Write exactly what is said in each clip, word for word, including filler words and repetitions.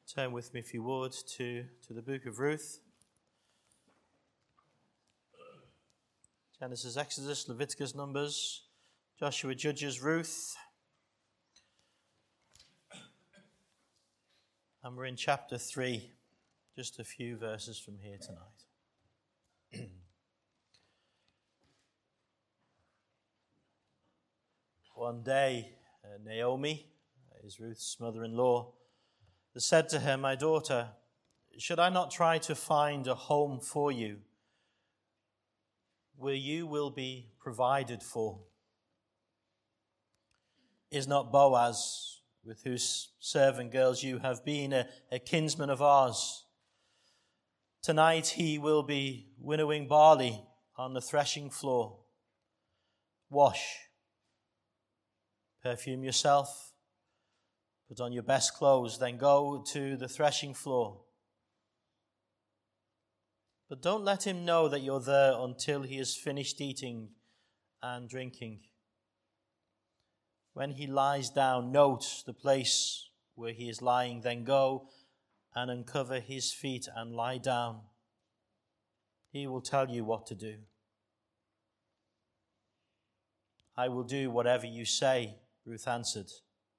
Turn with me, if you would, to, to the book of Ruth. Genesis, Exodus, Leviticus, Numbers, Joshua, Judges, Ruth. And we're in chapter three, just a few verses from here tonight. One day, uh, Naomi, is Ruth's mother-in-law, said to her, "My daughter, should I not try to find a home for you where you will be provided for? Is not Boaz, with whose servant girls you have been, a, a kinsman of ours? Tonight he will be winnowing barley on the threshing floor. Wash, perfume yourself, put on your best clothes, then go to the threshing floor. But don't let him know that you're there until he has finished eating and drinking. When he lies down, note the place where he is lying, then go and uncover his feet and lie down. He will tell you what to do. I will do whatever you say," Ruth answered.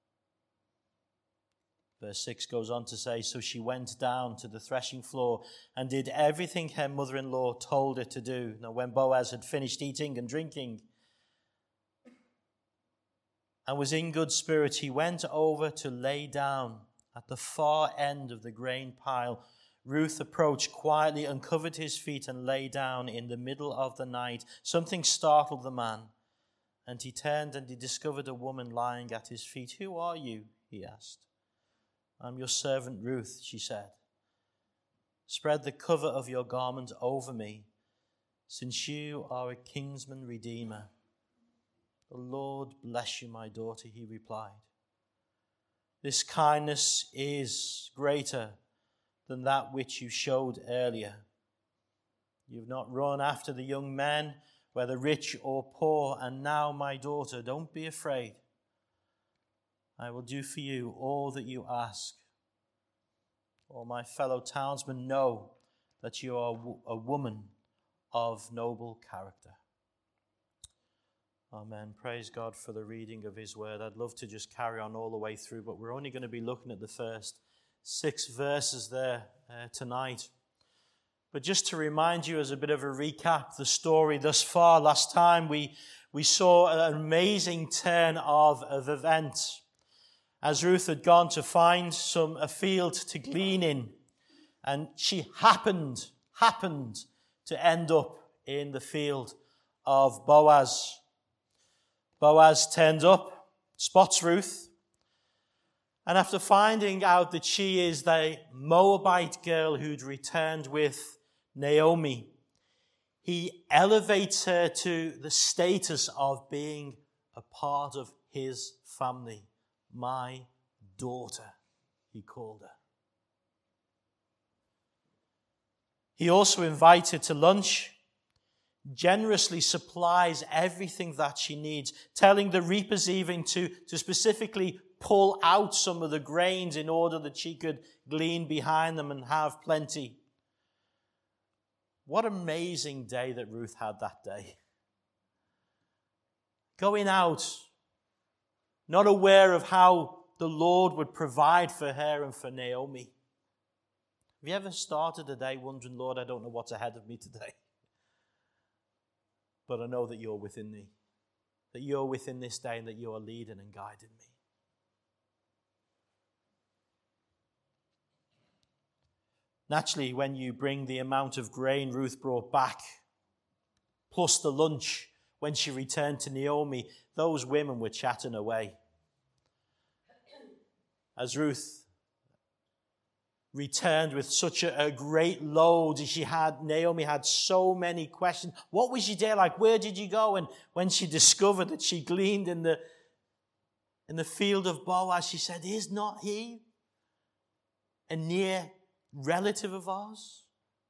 Verse six goes on to say, "So she went down to the threshing floor and did everything her mother-in-law told her to do. Now when Boaz had finished eating and drinking and was in good spirit, he went over to lay down at the far end of the grain pile. Ruth approached quietly, uncovered his feet, and lay down in the middle of the night. Something startled the man, and he turned and he discovered a woman lying at his feet. 'Who are you?' he asked. 'I'm your servant Ruth,' she said. 'Spread the cover of your garment over me, since you are a kinsman redeemer.' 'The Lord bless you, my daughter,' he replied. 'This kindness is greater than that which you showed earlier. You've not run after the young men, whether rich or poor, and now, my daughter, don't be afraid. I will do for you all that you ask. All my fellow townsmen know that you are a woman of noble character.'" Amen. Praise God for the reading of his word. I'd love to just carry on all the way through, but we're only going to be looking at the first six verses there uh, tonight. But just to remind you, as a bit of a recap, the story thus far, last time we, we saw an amazing turn of, of events. As Ruth had gone to find some a field to glean in, and she happened, happened to end up in the field of Boaz. Boaz turns up, spots Ruth, and after finding out that she is the Moabite girl who'd returned with Naomi, he elevates her to the status of being a part of his family. "My daughter," he called her. He also invites her to lunch, generously supplies everything that she needs, telling the reapers even to, to specifically pull out some of the grains in order that she could glean behind them and have plenty. What an amazing day that Ruth had that day. Going out, not aware of how the Lord would provide for her and for Naomi. Have you ever started a day wondering, "Lord, I don't know what's ahead of me today, but I know that you're within me, that you're within this day and that you are leading and guiding me"? Naturally, when you bring the amount of grain Ruth brought back, plus the lunch, when she returned to Naomi, those women were chatting away. As Ruth returned with such a, a great load, she had, Naomi had so many questions. What was your day like? Where did you go? And when she discovered that she gleaned in the, in the field of Boaz, she said, "Is not he a near relative of ours?"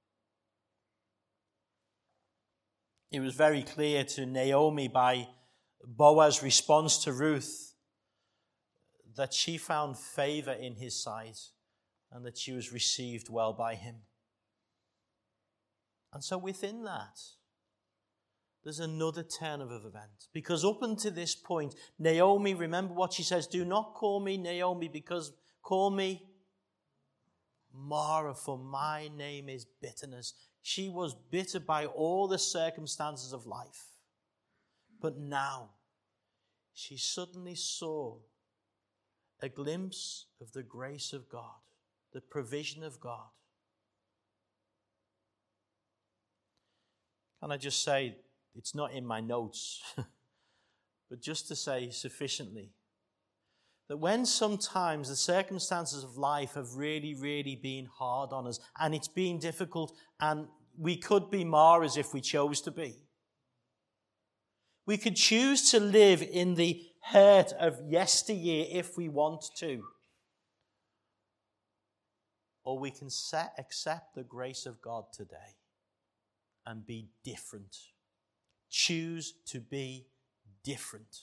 It was very clear to Naomi by Boaz's response to Ruth that she found favor in his sight and that she was received well by him. And so within that, there's another turn of events. Because up until this point, Naomi, remember what she says, do not call me Naomi, because call me Mara, for my name is bitterness. She was bitter by all the circumstances of life. But now, she suddenly saw a glimpse of the grace of God, the provision of God. Can I just say, it's not in my notes, but just to say sufficiently, that when sometimes the circumstances of life have really, really been hard on us, and it's been difficult, and we could be Maras if we chose to be. We could choose to live in the hurt of yesteryear if we want to. Or we can set, accept the grace of God today and be different. Choose to be different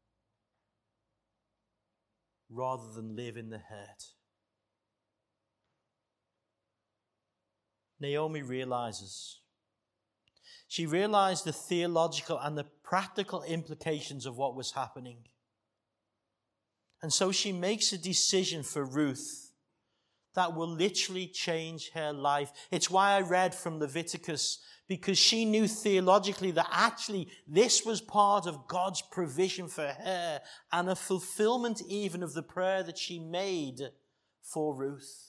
rather than live in the hurt. Naomi realizes. She realized the theological and the practical implications of what was happening. And so she makes a decision for Ruth that will literally change her life. It's why I read from Leviticus, because she knew theologically that actually this was part of God's provision for her and a fulfillment even of the prayer that she made for Ruth.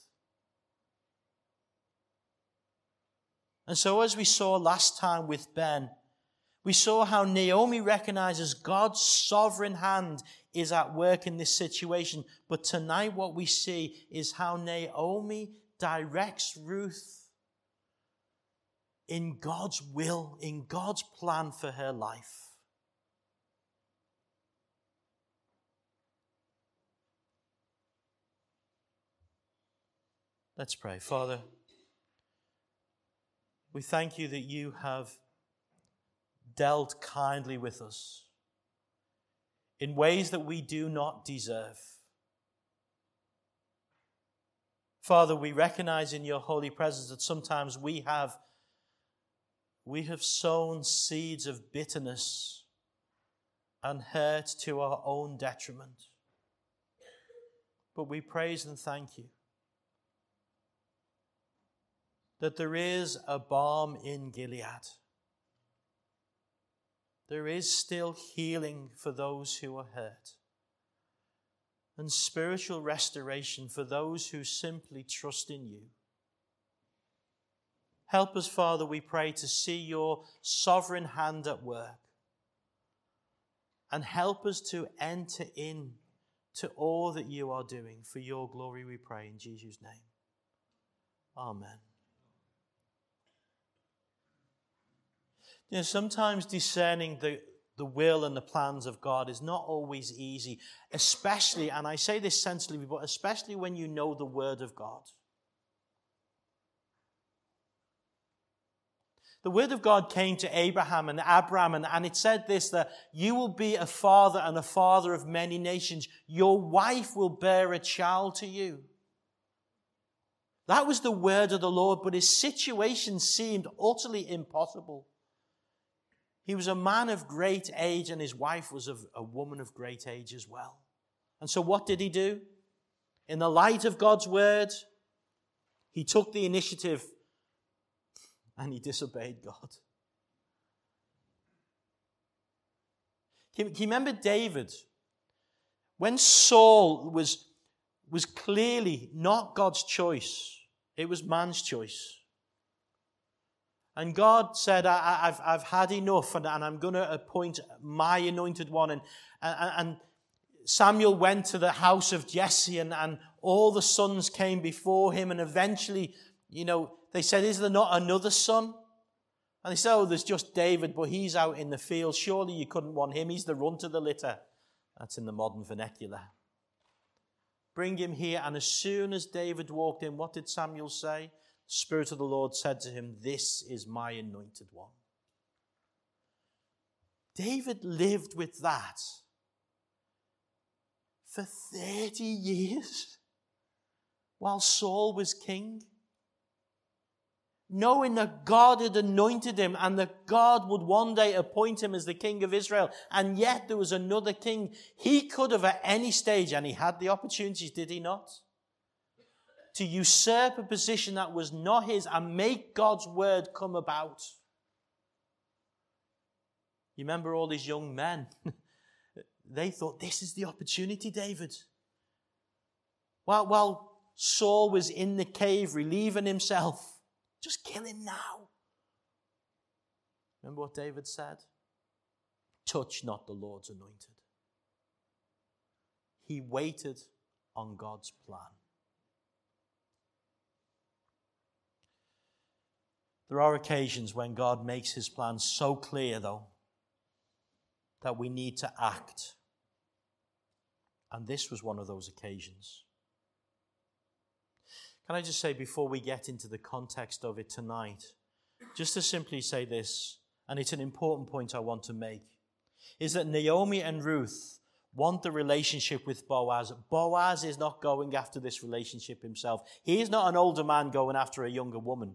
And so as we saw last time with Ben, we saw how Naomi recognizes God's sovereign hand is at work in this situation. But tonight what we see is how Naomi directs Ruth in God's will, in God's plan for her life. Let's pray. Father, we thank you that you have dealt kindly with us in ways that we do not deserve. Father, we recognize in your holy presence that sometimes we have we have sown seeds of bitterness and hurt to our own detriment. But we praise and thank you that there is a balm in Gilead. There is still healing for those who are hurt, and spiritual restoration for those who simply trust in you. Help us, Father, we pray, to see your sovereign hand at work, and help us to enter in to all that you are doing. For your glory we pray in Jesus' name. Amen. You know, sometimes discerning the, the will and the plans of God is not always easy, especially, and I say this sensitively, but especially when you know the Word of God. The Word of God came to Abraham and Abraham, and, and it said this, that you will be a father and a father of many nations. Your wife will bear a child to you. That was the word of the Lord, but his situation seemed utterly impossible. He was a man of great age, and his wife was a woman of great age as well. And so what did he do? In the light of God's word, he took the initiative and he disobeyed God. Can you remember David? When Saul was, was clearly not God's choice, it was man's choice. And God said, I, I've, I've had enough, and, and I'm going to appoint my anointed one. And, and, and Samuel went to the house of Jesse, and, and all the sons came before him. And eventually, you know, they said, is there not another son? And they said, oh, there's just David, but he's out in the field. Surely you couldn't want him. He's the runt of the litter. That's in the modern vernacular. Bring him here. And as soon as David walked in, what did Samuel say? The Spirit of the Lord said to him, this is my anointed one. David lived with that for thirty years. while Saul was king? Knowing that God had anointed him and that God would one day appoint him as the king of Israel, and yet there was another king. He could have at any stage, and he had the opportunities, did he not? To usurp a position that was not his and make God's word come about. You remember all these young men? They thought, this is the opportunity, David. While, while Saul was in the cave relieving himself, just kill him now. Remember what David said? Touch not the Lord's anointed. He waited on God's plan. There are occasions when God makes his plan so clear, though, that we need to act. And this was one of those occasions. Can I just say, before we get into the context of it tonight, just to simply say this, and it's an important point I want to make, is that Naomi and Ruth want the relationship with Boaz. Boaz is not going after this relationship himself. He is not an older man going after a younger woman.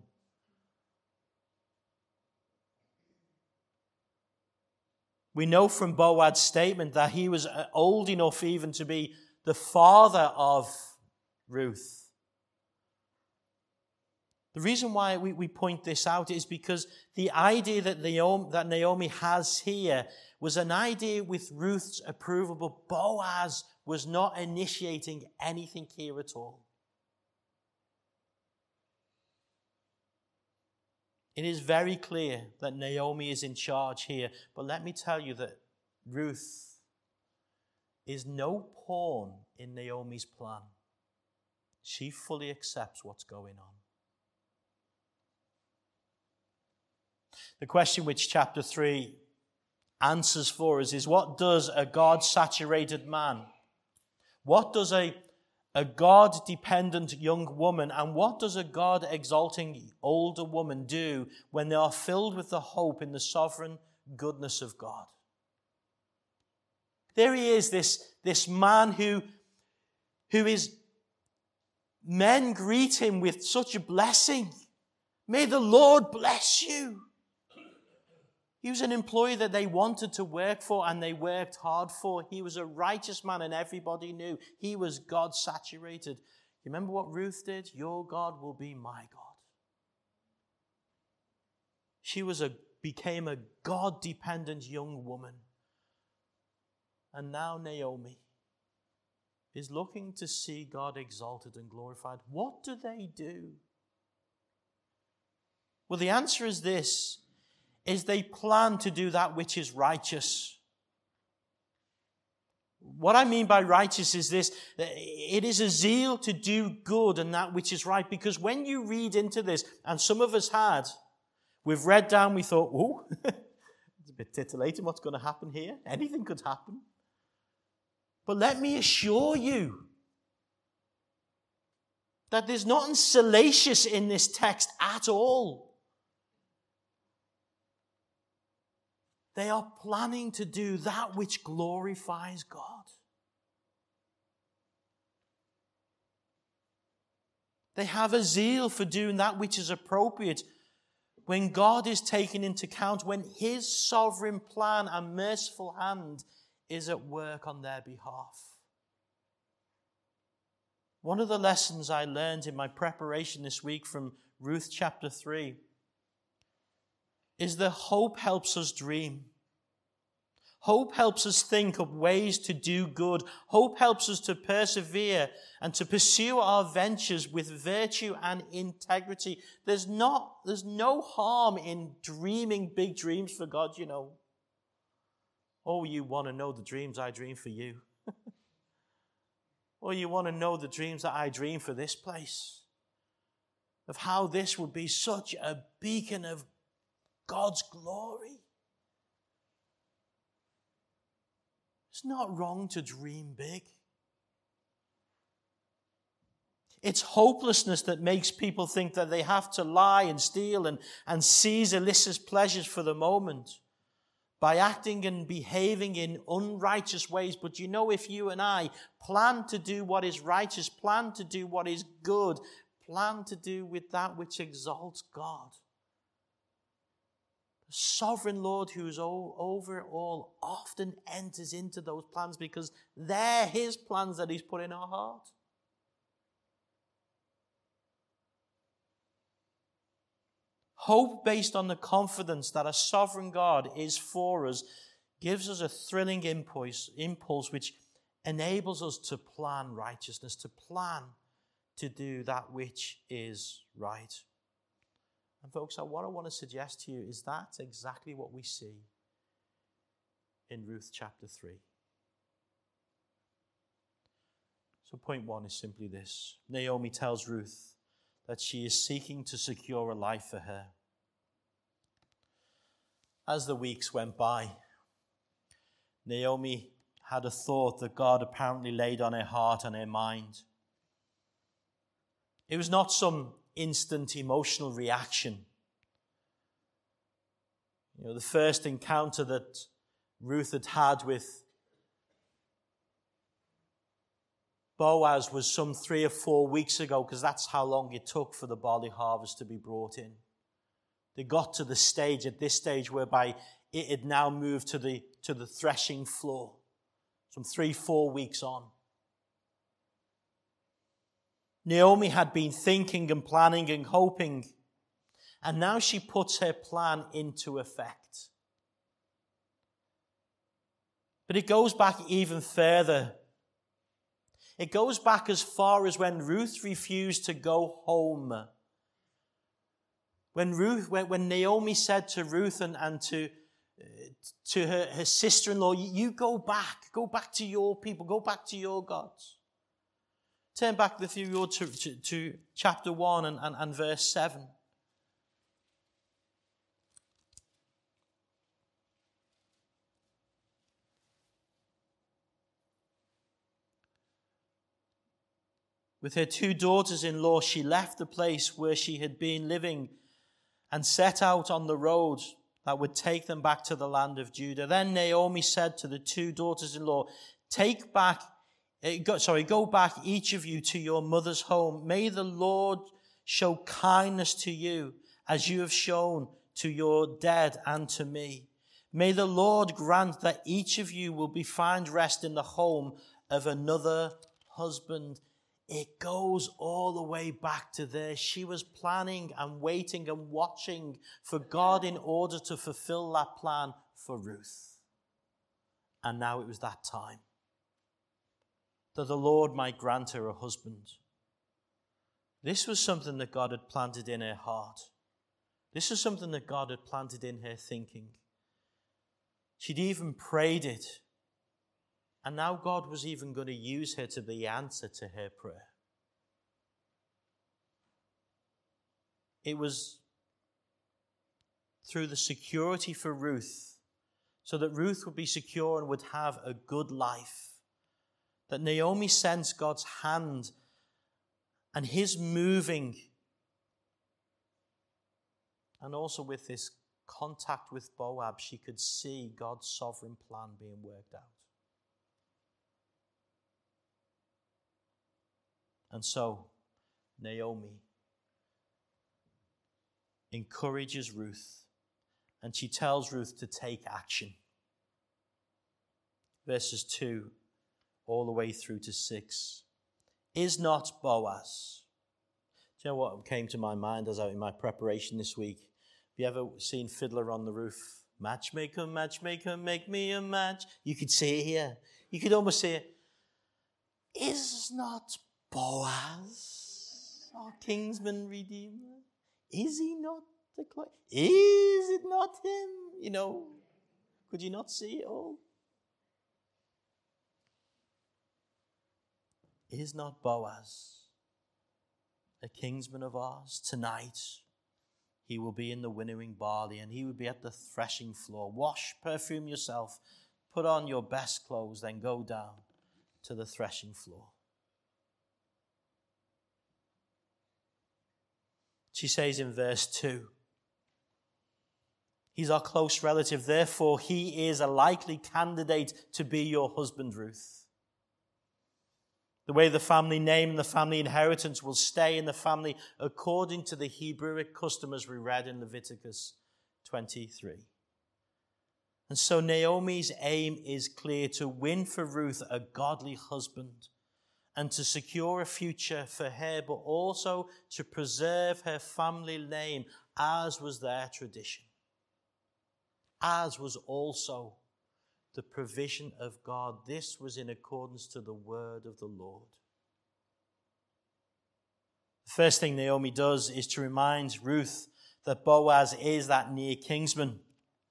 We know from Boaz's statement that he was old enough even to be the father of Ruth. The reason why we, we point this out is because the idea that Naomi, that Naomi has here was an idea with Ruth's approval, but Boaz was not initiating anything here at all. It is very clear that Naomi is in charge here, but let me tell you that Ruth is no pawn in Naomi's plan. She fully accepts what's going on. The question which chapter three answers for us is, what does a God-saturated man, what does a, a God-dependent young woman, and what does a God-exalting older woman do when they are filled with the hope in the sovereign goodness of God? There he is, this, this man who, who is, men greet him with such a blessing. May the Lord bless you. He was an employee that they wanted to work for and they worked hard for. He was a righteous man and everybody knew. He was God-saturated. You remember what Ruth did? Your God will be my God. She was a, became a God-dependent young woman. And now Naomi is looking to see God exalted and glorified. What do they do? Well, the answer is this. Is they plan to do that which is righteous. What I mean by righteous is this. It is a zeal to do good and that which is right. Because when you read into this, and some of us had, we've read down, we thought, oh, it's a bit titillating what's going to happen here. Anything could happen. But let me assure you that there's nothing salacious in this text at all. They are planning to do that which glorifies God. They have a zeal for doing that which is appropriate when God is taken into account, when his sovereign plan and merciful hand is at work on their behalf. One of the lessons I learned in my preparation this week from Ruth chapter three is that hope helps us dream. Hope helps us think of ways to do good. Hope helps us to persevere and to pursue our ventures with virtue and integrity. There's not, there's no harm in dreaming big dreams for God, you know. Oh, you want to know the dreams I dream for you. Or you want to know the dreams that I dream for this place. Of how this would be such a beacon of God's glory. It's not wrong to dream big. It's hopelessness that makes people think that they have to lie and steal and, and seize illicit pleasures for the moment. by acting and behaving in unrighteous ways. But you know, if you and I plan to do what is righteous, plan to do what is good, plan to do with that which exalts God, the sovereign Lord who is over all often enters into those plans because they're his plans that he's put in our heart. Hope based on the confidence that a sovereign God is for us gives us a thrilling impulse, impulse which enables us to plan righteousness, to plan to do that which is right. And folks, what I want to suggest to you is that's exactly what we see in Ruth chapter three. So point one is simply this. Naomi tells Ruth that she is seeking to secure a life for her. As the weeks went by, Naomi had a thought that God apparently laid on her heart and her mind. It was not some instant emotional reaction. You know, the first encounter that Ruth had had with Boaz was some three or four weeks ago, because that's how long it took for the barley harvest to be brought in. They got to the stage, at this stage, whereby it had now moved to the, to the threshing floor, some three, four weeks on. Naomi had been thinking and planning and hoping, and now she puts her plan into effect. But it goes back even further. It goes back as far as when Ruth refused to go home. When Ruth, when, when Naomi said to Ruth and, and to, to her, her sister-in-law, you go back, go back to your people, go back to your gods. Turn back with you to, to, to chapter one and, and, and verse seven. With her two daughters-in-law, she left the place where she had been living and set out on the road that would take them back to the land of Judah. Then Naomi said to the two daughters-in-law, Take back, go, sorry, go back each of you to your mother's home. May the Lord show kindness to you as you have shown to your dead and to me. May the Lord grant that each of you will be find rest in the home of another husband. It goes all the way back to there. She was planning and waiting and watching for God in order to fulfill that plan for Ruth. And now it was that time that the Lord might grant her a husband. This was something that God had planted in her heart. This was something that God had planted in her thinking. She'd even prayed it. And now God was even going to use her to be the answer to her prayer. It was through the security for Ruth, so that Ruth would be secure and would have a good life, that Naomi sensed God's hand and his moving. And also with this contact with Boaz, she could see God's sovereign plan being worked out. And so, Naomi encourages Ruth, and she tells Ruth to take action. Verses two all the way through to six. Is not Boaz? Do you know what came to my mind as I was in my preparation this week? Have you ever seen Fiddler on the Roof? Matchmaker, matchmaker, make me a match. You could see it here. You could almost see it. Is not Boaz, our kinsman redeemer? Is he not the Christ? Is it not him? You know, could you not see it all? Is not Boaz a kinsman of ours? Tonight, he will be in the winnowing barley, and he will be at the threshing floor. Wash, perfume yourself, put on your best clothes, then go down to the threshing floor. She says in verse two, He's our close relative. Therefore, he is a likely candidate to be your husband, Ruth. The way the family name and the family inheritance will stay in the family according to the Hebrewic custom as we read in Leviticus twenty-three. And so Naomi's aim is clear: to win for Ruth a godly husband and to secure a future for her, but also to preserve her family name as was their tradition, as was also the provision of God. This was in accordance to the word of the Lord. The first thing Naomi does is to remind Ruth that Boaz is that near kinsman.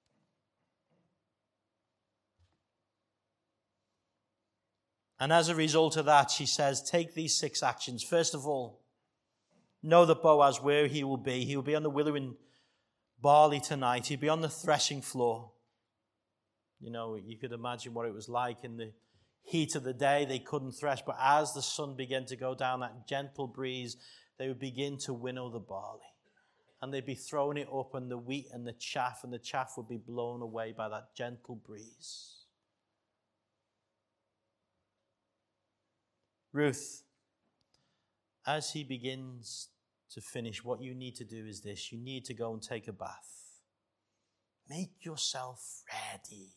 And as a result of that, she says, take these six actions. First of all, know that Boaz, where he will be, he will be on the winnowing barley tonight. He'll be on the threshing floor. You know, you could imagine what it was like in the heat of the day. They couldn't thresh, but as the sun began to go down, that gentle breeze, they would begin to winnow the barley. And they'd be throwing it up, and the wheat and the chaff, and the chaff would be blown away by that gentle breeze. Ruth, as he begins to finish, what you need to do is this. You need to go and take a bath. Make yourself ready.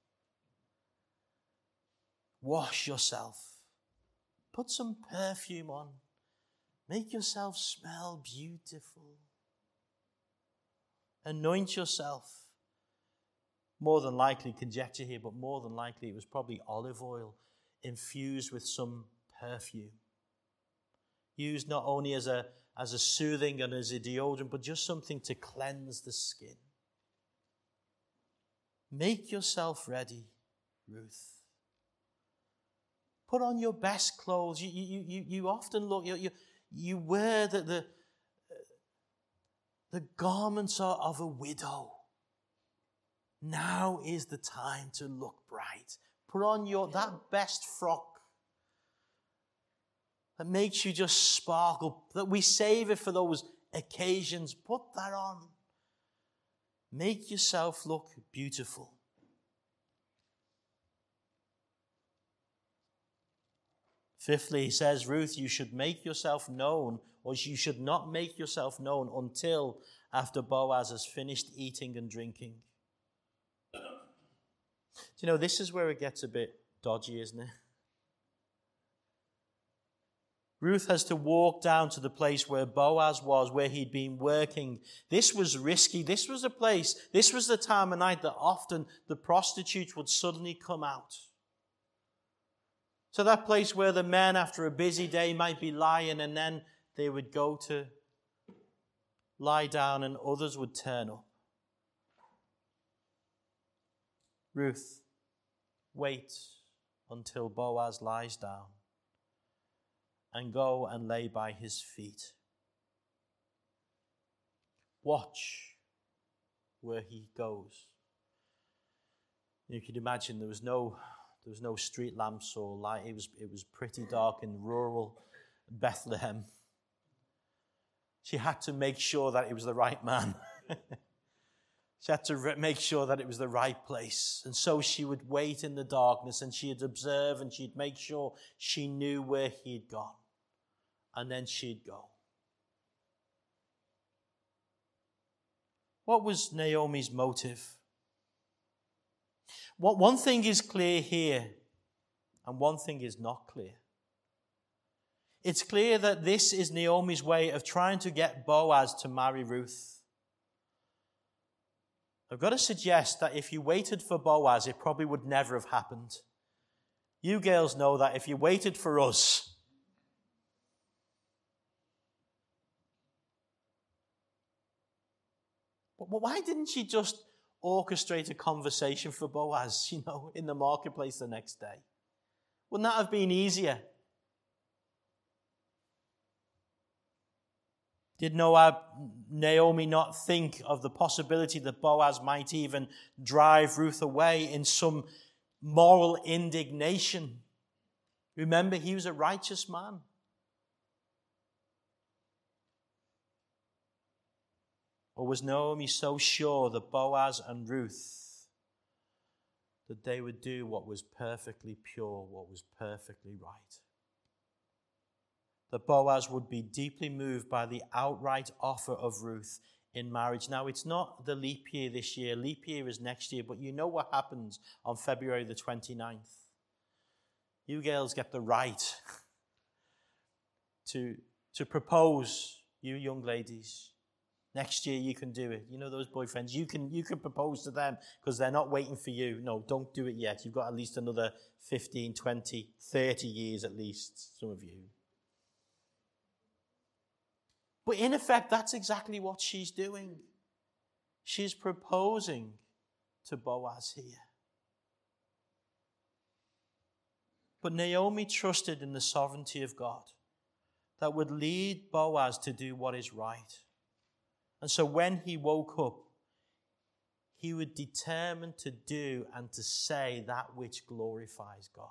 Wash yourself. Put some perfume on. Make yourself smell beautiful. Anoint yourself. More than likely, conjecture here, but more than likely it was probably olive oil infused with some perfume. Used not only as a, as a soothing and as a deodorant, but just something to cleanse the skin. Make yourself ready, Ruth. Put on your best clothes. You, you, you, you often look, you, you, you wear the, the, the garments of a widow. Now is the time to look bright. Put on your that best frock that makes you just sparkle, that we save it for those occasions. Put that on. Make yourself look beautiful. Fifthly, he says, Ruth, you should make yourself known, or you should not make yourself known until after Boaz has finished eating and drinking. Do you know, this is where it gets a bit dodgy, isn't it? Ruth has to walk down to the place where Boaz was, where he'd been working. This was risky. This was a place, this was the time of night that often the prostitutes would suddenly come out. So that place where the men after a busy day might be lying, and then they would go to lie down and others would turn up. Ruth, wait until Boaz lies down and go and lay by his feet. Watch where he goes. You could imagine there was no there was no street lamps or light. It was it was pretty dark in rural Bethlehem. She had to make sure that it was the right man. She had to re- make sure that it was the right place. And so she would wait in the darkness, and she'd observe, and she'd make sure she knew where he'd gone. And then she'd go. What was Naomi's motive? What one thing is clear here, and one thing is not clear. It's clear that this is Naomi's way of trying to get Boaz to marry Ruth. I've got to suggest that if you waited for Boaz, it probably would never have happened. You girls know that if you waited for us, but why didn't she just orchestrate a conversation for Boaz, you know, in the marketplace the next day? Wouldn't that have been easier? Did Noah, Naomi not think of the possibility that Boaz might even drive Ruth away in some moral indignation? Remember, he was a righteous man. Or was Naomi so sure that Boaz and Ruth, that they would do what was perfectly pure, what was perfectly right? That Boaz would be deeply moved by the outright offer of Ruth in marriage. Now, it's not the leap year this year. Leap year is next year, but you know what happens on February the twenty-ninth. You girls get the right to, to propose, you young ladies. Next year you can do it. You know those boyfriends, you can you can propose to them because they're not waiting for you. No, don't do it yet. You've got at least another fifteen, twenty, thirty years at least, some of you. But in effect, that's exactly what she's doing. She's proposing to Boaz here. But Naomi trusted in the sovereignty of God that would lead Boaz to do what is right. And so when he woke up, he would determine to do and to say that which glorifies God.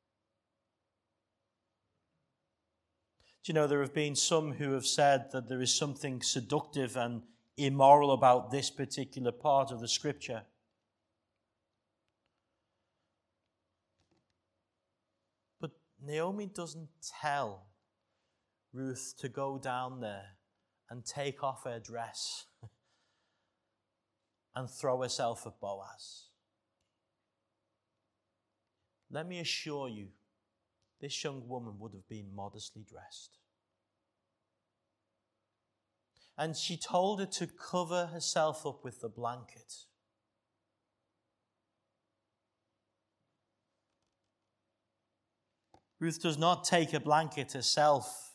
Do you know, there have been some who have said that there is something seductive and immoral about this particular part of the scripture. But Naomi doesn't tell Ruth to go down there and take off her dress and throw herself at Boaz. Let me assure you, this young woman would have been modestly dressed. And she told her to cover herself up with the blanket. Ruth does not take a blanket herself,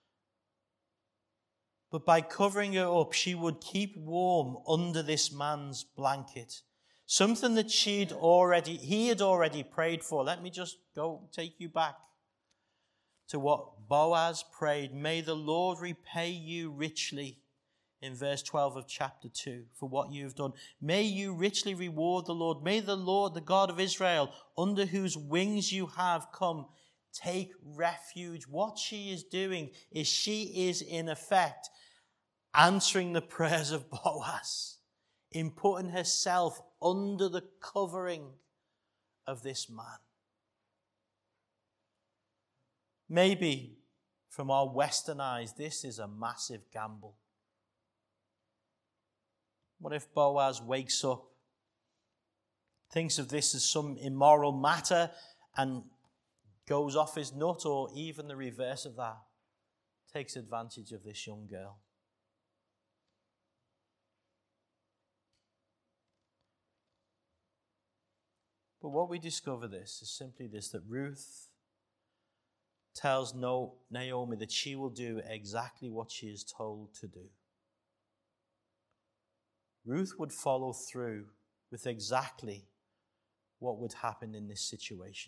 but by covering her up, she would keep warm under this man's blanket. Something that she'd already, he had already prayed for. Let me just go take you back to what Boaz prayed. May the Lord repay you richly, in verse twelve of chapter two, for what you have done. May you richly reward the Lord. May the Lord, the God of Israel, under whose wings you have come, take refuge. What she is doing is she is in effect answering the prayers of Boaz in putting herself under the covering of this man. Maybe from our Western eyes, this is a massive gamble. What if Boaz wakes up, thinks of this as some immoral matter and goes off his nut, or even the reverse of that, takes advantage of this young girl? But what we discover this is simply this, that Ruth tells Naomi that she will do exactly what she is told to do. Ruth would follow through with exactly what would happen in this situation.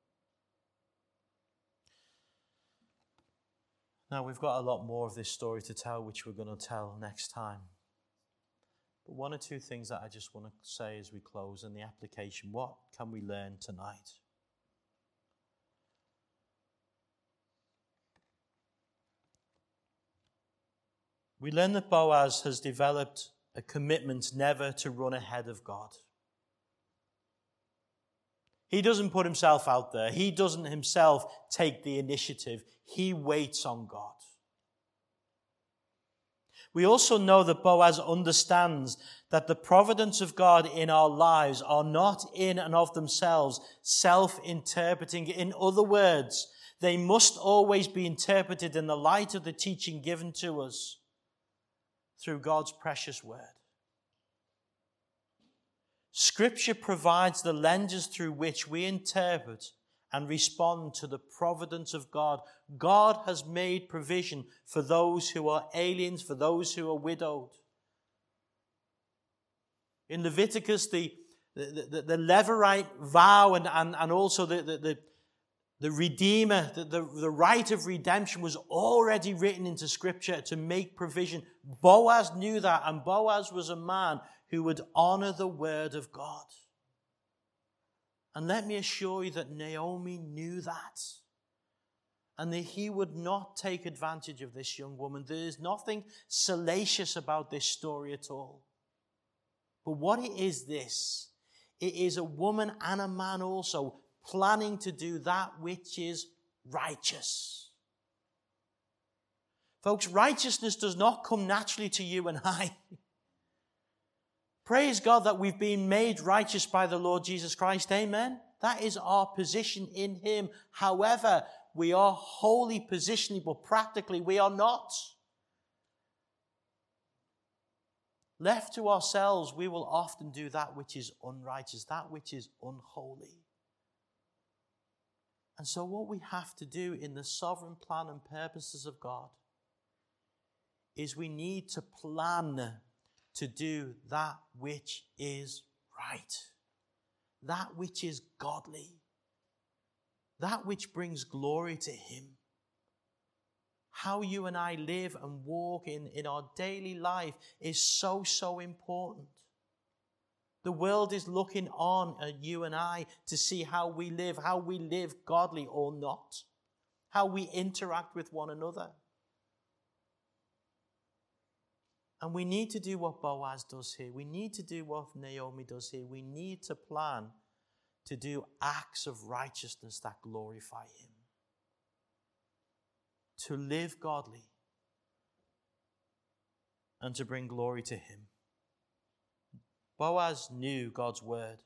Now, we've got a lot more of this story to tell, which we're going to tell next time. But one or two things that I just want to say as we close in the application. What can we learn tonight? We learn that Boaz has developed a commitment never to run ahead of God. He doesn't put himself out there. He doesn't himself take the initiative. He waits on God. We also know that Boaz understands that the providence of God in our lives are not in and of themselves self-interpreting. In other words, they must always be interpreted in the light of the teaching given to us through God's precious word. Scripture provides the lenses through which we interpret and respond to the providence of God. God has made provision for those who are aliens, for those who are widowed. In Leviticus, the, the, the, the Levirate vow and, and, and also the, the, the, the Redeemer, the, the, the right of redemption was already written into Scripture to make provision. Boaz knew that, and Boaz was a man who would honor the word of God. And let me assure you that Naomi knew that. and that he would not take advantage of this young woman. There is nothing salacious about this story at all. But what it is this, it is a woman and a man also planning to do that which is righteous. Folks, righteousness does not come naturally to you and I. Praise God that we've been made righteous by the Lord Jesus Christ. Amen. That is our position in him. However, we are wholly positionally, but practically we are not. Left to ourselves, we will often do that which is unrighteous, that which is unholy. And so what we have to do in the sovereign plan and purposes of God is we need to plan to do that which is right, that which is godly, that which brings glory to him. How you and I live and walk in, in our daily life is so, so important. The world is looking on at you and I to see how we live, how we live godly or not, how we interact with one another. And we need to do what Boaz does here. We need to do what Naomi does here. We need to plan to do acts of righteousness that glorify him. To live godly and to bring glory to him. Boaz knew God's word.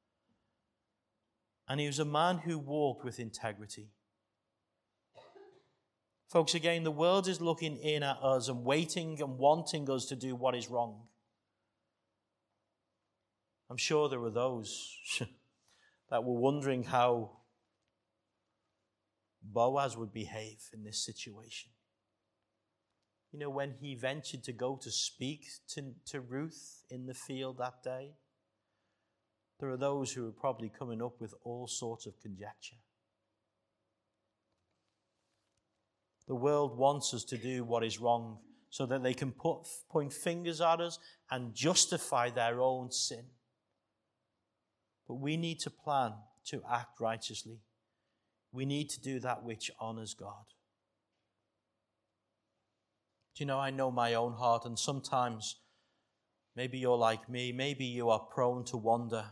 And he was a man who walked with integrity. Folks, again, the world is looking in at us and waiting and wanting us to do what is wrong. I'm sure there were those that were wondering how Boaz would behave in this situation. You know, when he ventured to go to speak to, to Ruth in the field that day, there are those who are probably coming up with all sorts of conjecture. The world wants us to do what is wrong so that they can put, point fingers at us and justify their own sin. But we need to plan to act righteously. We need to do that which honors God. Do you know, I know my own heart, and sometimes maybe you're like me, maybe you are prone to wander.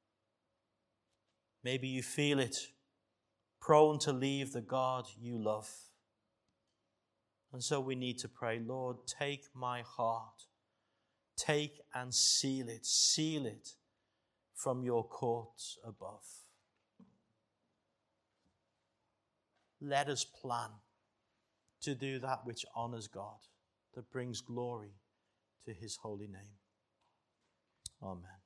Maybe you feel it, prone to leave the God you love. And so we need to pray, Lord, take my heart, take and seal it, seal it from your courts above. Let us plan to do that which honors God, that brings glory to his holy name. Amen.